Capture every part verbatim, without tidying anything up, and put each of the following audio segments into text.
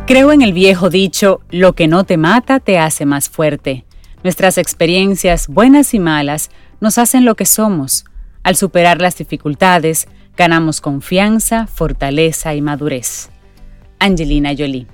Creo en el viejo dicho, lo que no te mata te hace más fuerte. Nuestras experiencias, buenas y malas, nos hacen lo que somos. Al superar las dificultades, ganamos confianza, fortaleza y madurez. Angelina Jolie.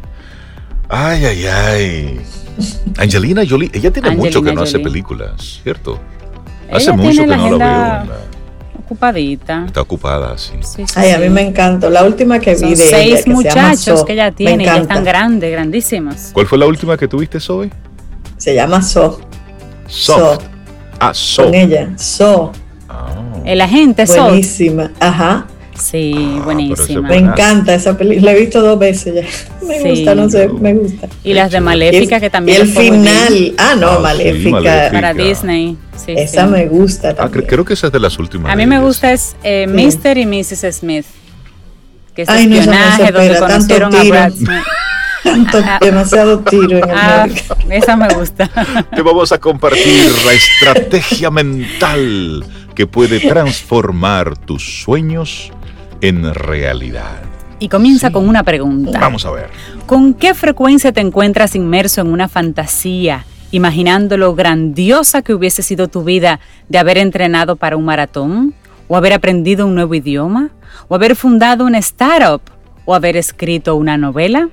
Ay, ay, ay. Angelina Jolie, ella tiene Angelina mucho que no Jolie. hace películas, ¿cierto? Ella Hace mucho tiene que la no la agenda veo. ocupadita. Está ocupada, sí. Sí, sí, Ay, a sí. mí me encantó. La última que Son vi de seis ella, que se llama muchachos So, que ella me tiene y ya encanta. están grandes, grandísimos. ¿Cuál fue la última que tuviste, Zoe? Se llama So, Soft. Ah, Soft. con ella. So, Ah. El agente Sol. buenísima. Ajá. Sí, Ah, buenísima. pero Me Ah. encanta esa película. La he visto dos veces ya. Me Sí. gusta, no sé, me gusta. Y las de Y el- Maléfica, Y que el- también y el le fue muy bien. final. Ah, no, Ah, sí, Maléfica. Maléfica. Para Disney. Sí, Esa sí. me gusta Ah, también. cre- creo que esa es de las últimas. A de mí me ellas. gusta es eh, Sí. mister y missus Smith. Que es Ay, no, esa no se espionaje, donde espera, tanto conocieron a tiro. Brad Smith. Tanto- demasiado tiro en el Ah, médico. esa me gusta. Te vamos a compartir la estrategia mental que puede transformar tus sueños en realidad. Y comienza Sí. con una pregunta. Vamos a ver. ¿Con qué frecuencia te encuentras inmerso en una fantasía, imaginando lo grandiosa que hubiese sido tu vida de haber entrenado para un maratón, o haber aprendido un nuevo idioma, o haber fundado una startup, o haber escrito una novela?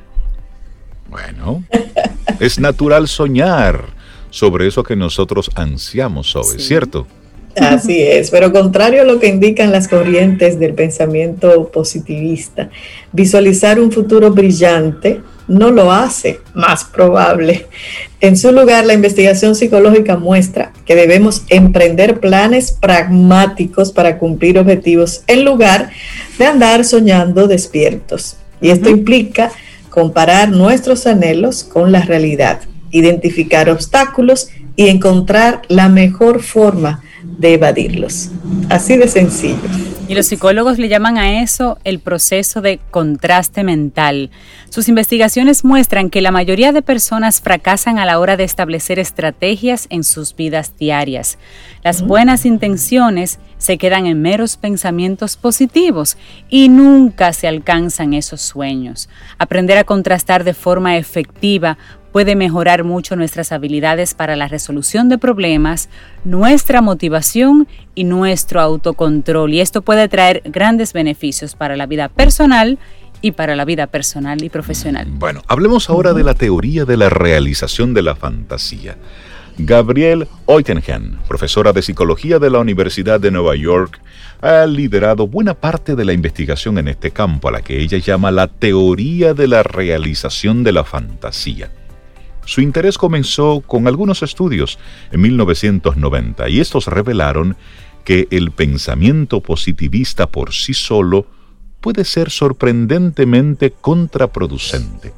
Bueno, es natural soñar sobre eso que nosotros ansiamos sobre, Sí. ¿cierto? Así es, pero contrario a lo que indican las corrientes del pensamiento positivista, visualizar un futuro brillante no lo hace más probable. En su lugar, la investigación psicológica muestra que debemos emprender planes pragmáticos para cumplir objetivos en lugar de andar soñando despiertos. Y esto Ujú. implica comparar nuestros anhelos con la realidad, identificar obstáculos y encontrar la mejor forma de evadirlos. Así de sencillo. Y los psicólogos le llaman a eso el proceso de contraste mental. Sus investigaciones muestran que la mayoría de personas fracasan a la hora de establecer estrategias en sus vidas diarias. Las buenas intenciones se quedan en meros pensamientos positivos y nunca se alcanzan esos sueños. Aprender a contrastar de forma efectiva puede mejorar mucho nuestras habilidades para la resolución de problemas, nuestra motivación y nuestro autocontrol. Y esto puede traer grandes beneficios para la vida personal y para la vida personal y profesional. Bueno, hablemos ahora de la teoría de la realización de la fantasía. Gabrielle Oettingen, profesora de psicología de la Universidad de Nueva York, ha liderado buena parte de la investigación en este campo, a la que ella llama la teoría de la realización de la fantasía. Su interés comenzó con algunos estudios en mil novecientos noventa y estos revelaron que el pensamiento positivista por sí solo puede ser sorprendentemente contraproducente.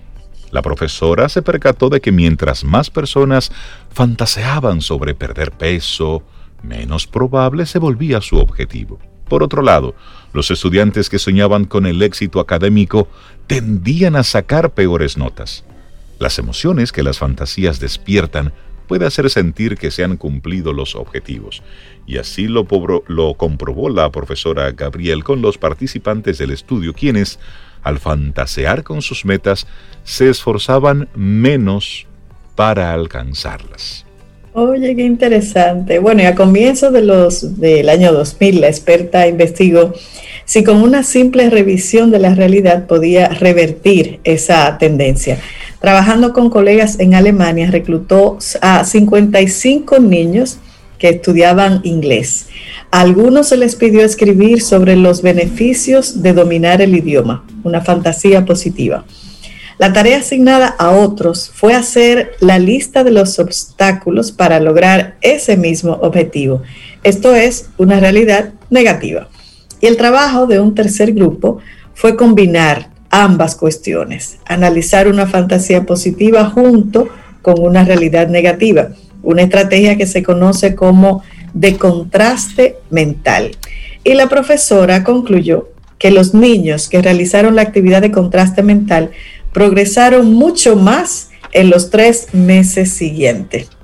La profesora se percató de que mientras más personas fantaseaban sobre perder peso, menos probable se volvía su objetivo. Por otro lado, los estudiantes que soñaban con el éxito académico tendían a sacar peores notas. Las emociones que las fantasías despiertan puede hacer sentir que se han cumplido los objetivos. Y así lo, pobro, lo comprobó la profesora Gabrielle con los participantes del estudio, quienes, al fantasear con sus metas, se esforzaban menos para alcanzarlas. Oye, qué interesante. Bueno, y a comienzos de los, del año dos mil, la experta investigó si con una simple revisión de la realidad podía revertir esa tendencia. Trabajando con colegas en Alemania, reclutó a cincuenta y cinco niños que estudiaban inglés. A algunos se les pidió escribir sobre los beneficios de dominar el idioma, una fantasía positiva. La tarea asignada a otros fue hacer la lista de los obstáculos para lograr ese mismo objetivo. Esto es una realidad negativa. Y el trabajo de un tercer grupo fue combinar ambas cuestiones, analizar una fantasía positiva junto con una realidad negativa, una estrategia que se conoce como de contraste mental. Y la profesora concluyó que los niños que realizaron la actividad de contraste mental progresaron mucho más en los tres meses siguientes.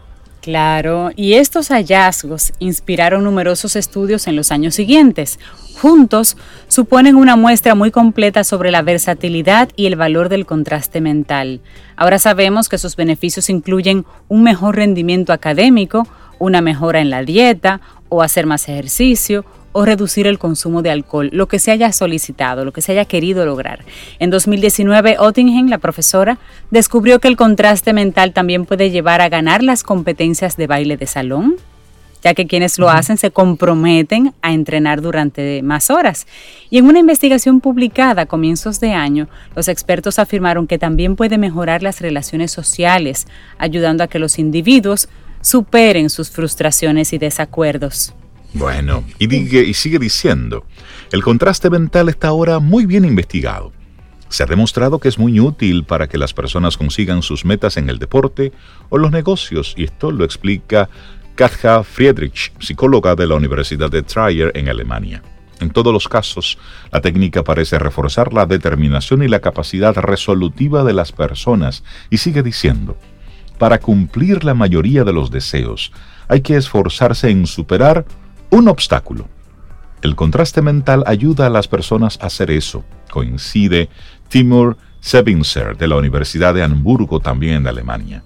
Claro, y estos hallazgos inspiraron numerosos estudios en los años siguientes. Juntos, suponen una muestra muy completa sobre la versatilidad y el valor del contraste mental. Ahora sabemos que sus beneficios incluyen un mejor rendimiento académico, una mejora en la dieta, o hacer más ejercicio, o reducir el consumo de alcohol, lo que se haya solicitado, lo que se haya querido lograr. En dos mil diecinueve, Oettingen, la profesora, descubrió que el contraste mental también puede llevar a ganar las competencias de baile de salón, ya que quienes lo hacen se comprometen a entrenar durante más horas. Y en una investigación publicada a comienzos de año, los expertos afirmaron que también puede mejorar las relaciones sociales, ayudando a que los individuos superen sus frustraciones y desacuerdos. Bueno, y, digue, y sigue diciendo, el contraste mental está ahora muy bien investigado. Se ha demostrado que es muy útil para que las personas consigan sus metas en el deporte o los negocios, y esto lo explica Katja Friedrich, psicóloga de la Universidad de Trier en Alemania. En todos los casos, la técnica parece reforzar la determinación y la capacidad resolutiva de las personas, y sigue diciendo, para cumplir la mayoría de los deseos, hay que esforzarse en superar un obstáculo. El contraste mental ayuda a las personas a hacer eso, coincide Timur Sebinser de la Universidad de Hamburgo, también en Alemania.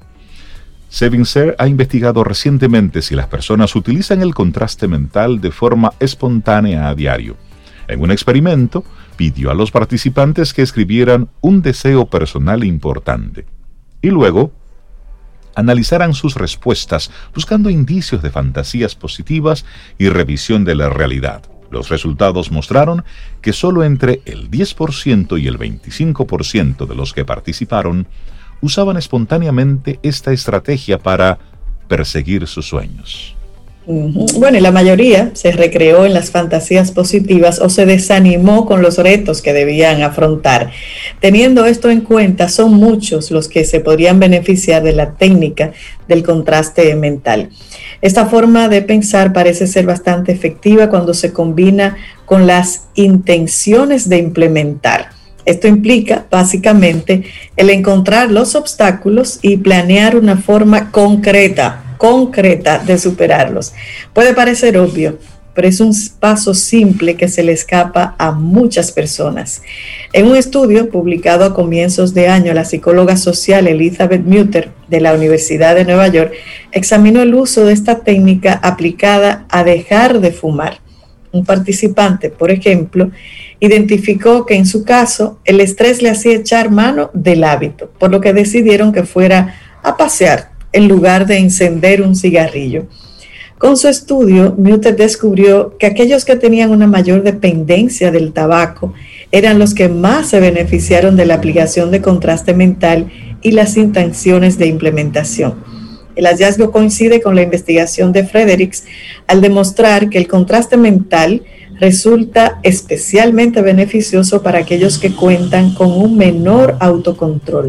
Sebinser ha investigado recientemente si las personas utilizan el contraste mental de forma espontánea a diario. En un experimento, pidió a los participantes que escribieran un deseo personal importante y luego analizaran sus respuestas buscando indicios de fantasías positivas y revisión de la realidad. Los resultados mostraron que solo entre el diez por ciento y el veinticinco por ciento de los que participaron usaban espontáneamente esta estrategia para perseguir sus sueños. Bueno, y la mayoría se recreó en las fantasías positivas o se desanimó con los retos que debían afrontar. Teniendo esto en cuenta, son muchos los que se podrían beneficiar de la técnica del contraste mental. Esta forma de pensar parece ser bastante efectiva cuando se combina con las intenciones de implementar. Esto implica, básicamente, el encontrar los obstáculos y planear una forma concreta concreta de superarlos. Puede parecer obvio, pero es un paso simple que se le escapa a muchas personas. En un estudio publicado a comienzos de año, la psicóloga social Elizabeth Mutter de la Universidad de Nueva York examinó el uso de esta técnica aplicada a dejar de fumar. Un participante, por ejemplo, identificó que en su caso el estrés le hacía echar mano del hábito, por lo que decidieron que fuera a pasear en lugar de encender un cigarrillo. Con su estudio, Mutter descubrió que aquellos que tenían una mayor dependencia del tabaco eran los que más se beneficiaron de la aplicación de contraste mental y las intenciones de implementación. El hallazgo coincide con la investigación de Fredericks al demostrar que el contraste mental resulta especialmente beneficioso para aquellos que cuentan con un menor autocontrol.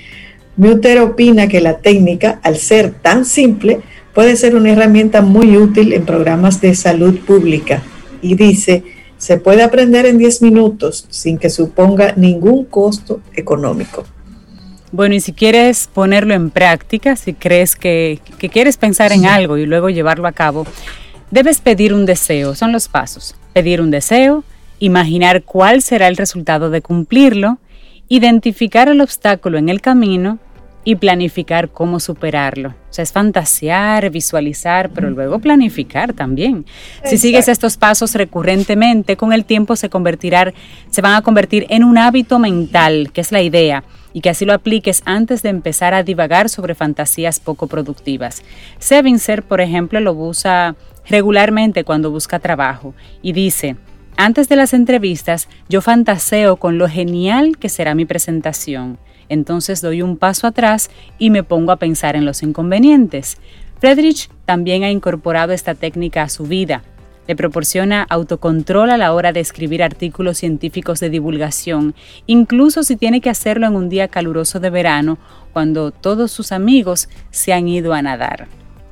Mutter opina que la técnica, al ser tan simple, puede ser una herramienta muy útil en programas de salud pública y dice, se puede aprender en diez minutos sin que suponga ningún costo económico. Bueno, y si quieres ponerlo en práctica, si crees que, que quieres pensar en algo y luego llevarlo a cabo, debes pedir un deseo, son los pasos. Pedir un deseo, imaginar cuál será el resultado de cumplirlo, identificar el obstáculo en el camino y planificar cómo superarlo. O sea, es fantasear, visualizar, pero luego planificar también. Exacto. Si sigues estos pasos recurrentemente, con el tiempo se convertirán, se van a convertir en un hábito mental, que es la idea, y que así lo apliques antes de empezar a divagar sobre fantasías poco productivas. Sebinser, por ejemplo, lo usa regularmente cuando busca trabajo y dice, antes de las entrevistas, yo fantaseo con lo genial que será mi presentación. Entonces doy un paso atrás y me pongo a pensar en los inconvenientes. Friedrich también ha incorporado esta técnica a su vida. Le proporciona autocontrol a la hora de escribir artículos científicos de divulgación, incluso si tiene que hacerlo en un día caluroso de verano, cuando todos sus amigos se han ido a nadar.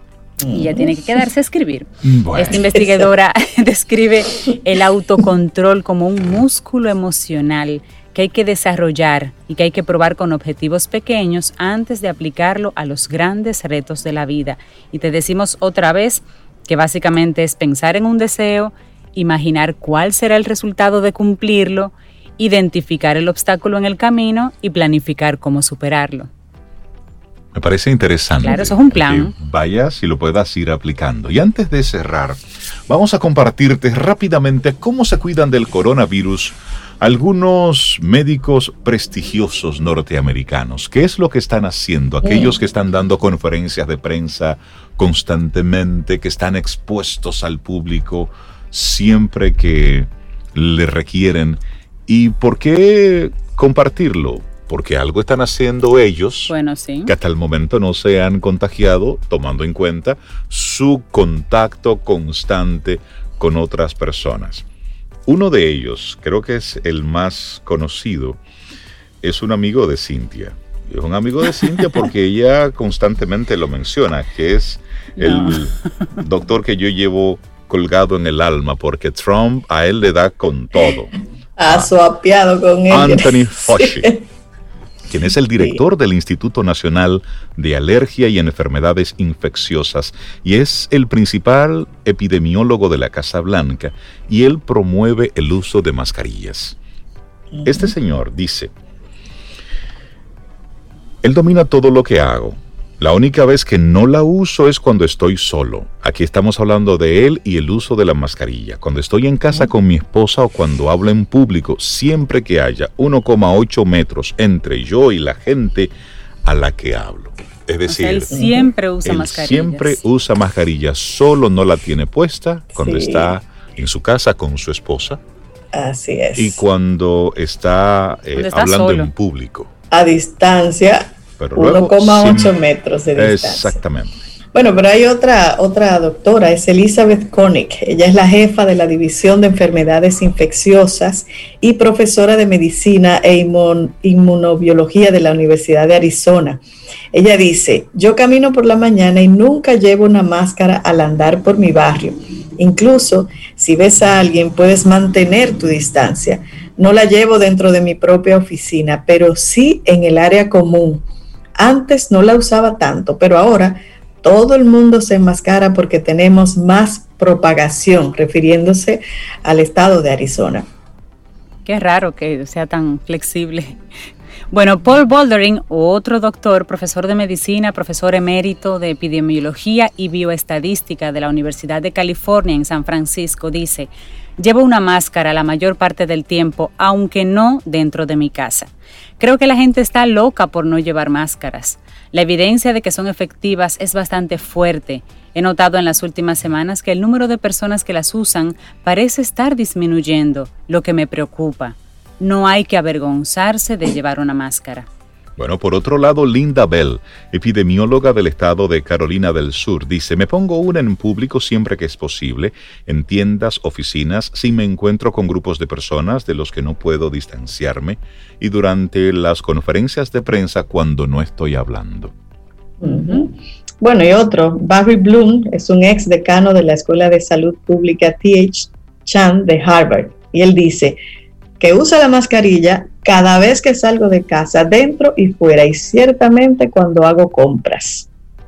Y ella tiene que quedarse a escribir. Bueno. Esta investigadora describe el autocontrol como un músculo emocional que hay que desarrollar y que hay que probar con objetivos pequeños antes de aplicarlo a los grandes retos de la vida. Y te decimos otra vez que básicamente es pensar en un deseo, imaginar cuál será el resultado de cumplirlo, identificar el obstáculo en el camino y planificar cómo superarlo. Me parece interesante. Claro, eso es un plan. Que vayas y lo puedas ir aplicando. Y antes de cerrar, vamos a compartirte rápidamente cómo se cuidan del coronavirus algunos médicos prestigiosos norteamericanos. ¿Qué es lo que están haciendo? Aquellos que están dando conferencias de prensa constantemente, que están expuestos al público siempre que le requieren. ¿Y por qué compartirlo? Porque algo están haciendo ellos, bueno, sí, que hasta el momento no se han contagiado, tomando en cuenta su contacto constante con otras personas. Uno de ellos, creo que es el más conocido, es un amigo de Cintia. Es un amigo de Cintia porque ella constantemente lo menciona, que es el no. doctor que yo llevo colgado en el alma, porque Trump a él le da con todo. Ha suapiado con él. Anthony Fauci. Sí. Quien es el director sí. del Instituto Nacional de Alergia y Enfermedades Infecciosas y es el principal epidemiólogo de la Casa Blanca, y él promueve el uso de mascarillas. Uh-huh. Este señor dice: él domina todo lo que hago. La única vez que no la uso es cuando estoy solo. Aquí estamos hablando de él y el uso de la mascarilla. Cuando estoy en casa con mi esposa o cuando hablo en público, siempre que haya uno coma ocho metros entre yo y la gente a la que hablo. Es decir, o sea, él siempre usa él mascarillas. Siempre usa mascarilla, solo no la tiene puesta cuando sí. está en su casa con su esposa. Así es. Y cuando está, eh, está hablando solo. en público. A distancia. uno coma ocho metros de distancia. Exactamente. Bueno, pero hay otra, otra doctora, es Elizabeth Koenig. Ella es la jefa de la División de Enfermedades Infecciosas y profesora de Medicina e inmun, Inmunobiología de la Universidad de Arizona. Ella dice: yo camino por la mañana y nunca llevo una máscara al andar por mi barrio. Incluso si ves a alguien, puedes mantener tu distancia. No la llevo dentro de mi propia oficina, pero sí en el área común. Antes no la usaba tanto, pero ahora todo el mundo se enmascara porque tenemos más propagación, refiriéndose al estado de Arizona. Qué raro que sea tan flexible. Bueno, Paul Bouldering, otro doctor, profesor de medicina, profesor emérito de epidemiología y bioestadística de la Universidad de California en San Francisco, dice: llevo una máscara la mayor parte del tiempo, aunque no dentro de mi casa. Creo que la gente está loca por no llevar máscaras. La evidencia de que son efectivas es bastante fuerte. He notado en las últimas semanas que el número de personas que las usan parece estar disminuyendo, lo que me preocupa. No hay que avergonzarse de llevar una máscara. Bueno, por otro lado, Linda Bell, epidemióloga del estado de Carolina del Sur, dice: me pongo una en público siempre que es posible, en tiendas, oficinas, si me encuentro con grupos de personas de los que no puedo distanciarme, y durante las conferencias de prensa cuando no estoy hablando. Uh-huh. Bueno, y otro, Barry Bloom, es un ex decano de la Escuela de Salud Pública T H Chan de Harvard, y él dice que usa la mascarilla cada vez que salgo de casa, dentro y fuera, y ciertamente cuando hago compras.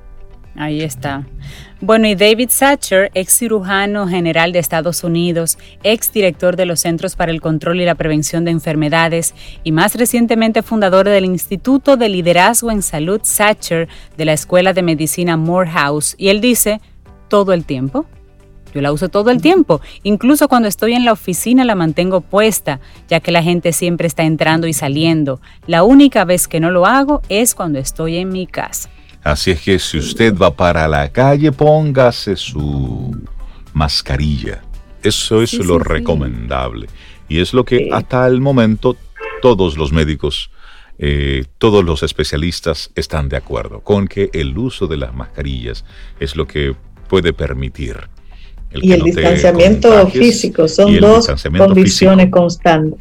Ahí está. Bueno, y David Satcher, ex cirujano general de Estados Unidos, ex director de los Centros para el Control y la Prevención de Enfermedades y más recientemente fundador del Instituto de Liderazgo en Salud Satcher de la Escuela de Medicina Morehouse, y él dice: todo el tiempo. Yo la uso todo el tiempo, incluso cuando estoy en la oficina la mantengo puesta, ya que la gente siempre está entrando y saliendo. La única vez que no lo hago es cuando estoy en mi casa. Así es que si usted va para la calle, póngase su mascarilla. Eso es sí, lo sí, recomendable. Sí. Y es lo que sí. hasta el momento todos los médicos, eh, todos los especialistas están de acuerdo con que el uso de las mascarillas es lo que puede permitir. El y el no distanciamiento físico, son dos condiciones físico. constantes.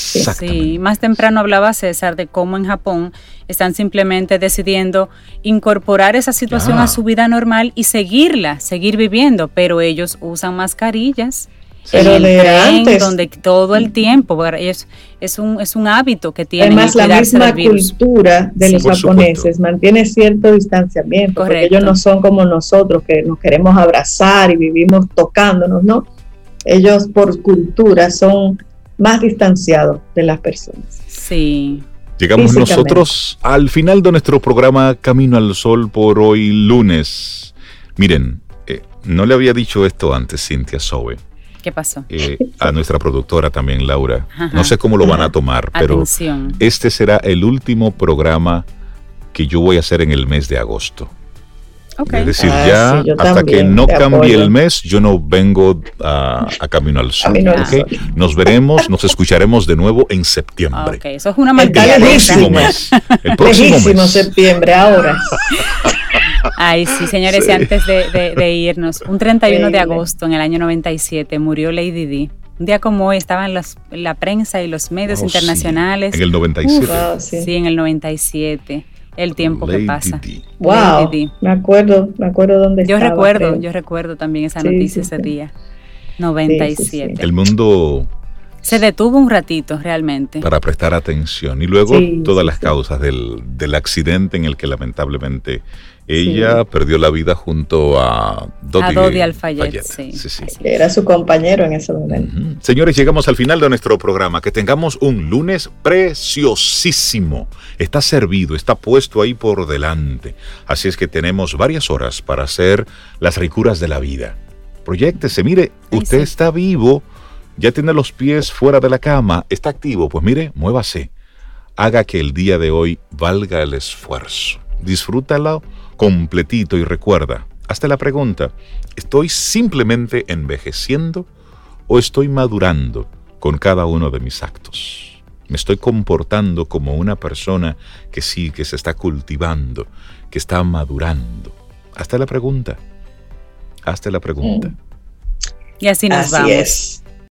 Sí, más temprano hablaba César de cómo en Japón están simplemente decidiendo incorporar esa situación ah. a su vida normal y seguirla, seguir viviendo, pero ellos usan mascarillas Pero el de tren, antes, donde todo el tiempo, es, es, un, es un hábito que tienen. además la misma cultura de sí, los japoneses mantiene cierto distanciamiento, correcto, porque ellos no son como nosotros, que nos queremos abrazar y vivimos tocándonos, ¿no? Ellos por cultura son más distanciados de las personas. Sí. Llegamos nosotros al final de nuestro programa Camino al Sol por hoy lunes. Miren, eh, no le había dicho esto antes, Cintia Sobe. ¿Qué pasó? Eh, a nuestra productora también, Laura. Ajá. No sé cómo lo van a tomar, pero Atención. Este será el último programa que yo voy a hacer en el mes de agosto. Okay. Es decir, ah, ya sí, hasta también, que no cambie apoyo. el mes, yo no vengo a, a Camino al Sol. Camino al ¿Okay? Sol. Nos veremos, nos escucharemos de nuevo en septiembre. Ok, eso es una El mentira. El Lejísimo. próximo mes. El próximo Lejísimo mes. septiembre, ahora. Ay, sí, señores, Sí. y antes de, de, de irnos, un treinta y uno de Increíble. agosto en el año noventa y siete murió Lady Di. Un día como hoy estaba en las- en la prensa y los medios Oh, internacionales. sí. En el noventa y siete. Uf, wow, sí. Sí, en el noventa y siete. El tiempo Lady que pasa. Di. Wow, Lady Di. me acuerdo, me acuerdo dónde Yo estaba. recuerdo, creo. yo recuerdo también esa Sí, noticia sí, ese sí. día. noventa y siete. Sí, sí, sí. El mundo Se detuvo un ratito realmente. para prestar atención. Y luego Sí, todas sí, las sí. causas del, del accidente en el que lamentablemente ella perdió la vida junto a Dodi, A Dodi Al-Fayed, sí. Sí, sí. Así. Era su compañero en ese momento. Ujú. Señores, llegamos al final de nuestro programa. Que tengamos un lunes preciosísimo. Está servido, está puesto ahí por delante. Así es que tenemos varias horas para hacer las ricuras de la vida. Proyéctese, mire, Ay, usted sí. está vivo, ya tiene los pies fuera de la cama, está activo, pues mire, muévase. Haga que el día de hoy valga el esfuerzo. Disfrútalo completito y recuerda, hazte la pregunta, ¿estoy simplemente envejeciendo o estoy madurando con cada uno de mis actos? ¿Me estoy comportando como una persona que sí, que se está cultivando, que está madurando? Hazte la pregunta, hazte la pregunta. Mm. Y así nos Así vamos. es.